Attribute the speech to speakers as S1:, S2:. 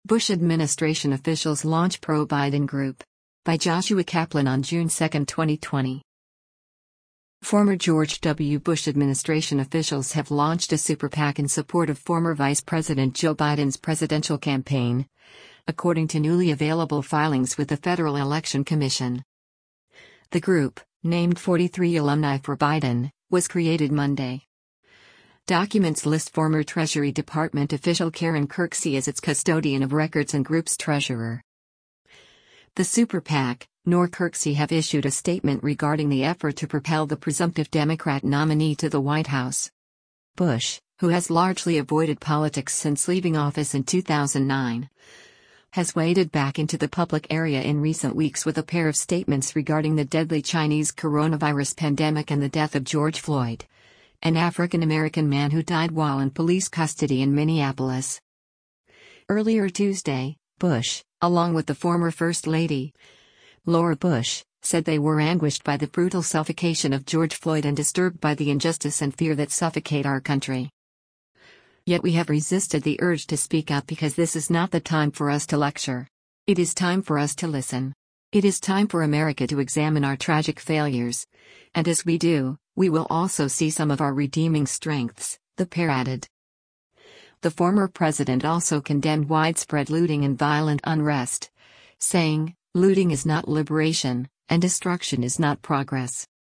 S1: Bush administration officials launch pro-Biden group. By Joshua Kaplan on June 2, 2020. Former George W. Bush administration officials have launched a super PAC in support of former Vice President Joe Biden's presidential campaign, according to newly available filings with the Federal Election Commission. The group, named 43 Alumni for Biden, was created Monday. Documents list former Treasury Department official Karen Kirksey as its custodian of records and group's treasurer. The Super PAC, nor Kirksey have issued a statement regarding the effort to propel the presumptive Democrat nominee to the White House. Bush, who has largely avoided politics since leaving office in 2009, has waded back into the public area in recent weeks with a pair of statements regarding the deadly Chinese coronavirus pandemic and the death of George Floyd, an African-American man who died while in police custody in Minneapolis. Earlier Tuesday, Bush, along with the former First Lady, Laura Bush, said they were anguished by the brutal suffocation of George Floyd and disturbed by the injustice and fear that suffocate our country. Yet we have resisted the urge to speak out because this is not the time for us to lecture. It is time for us to listen. It is time for America to examine our tragic failures. And as we do, we will also see some of our redeeming strengths, the pair added. The former president also condemned widespread looting and violent unrest, saying, "Looting is not liberation, and destruction is not progress."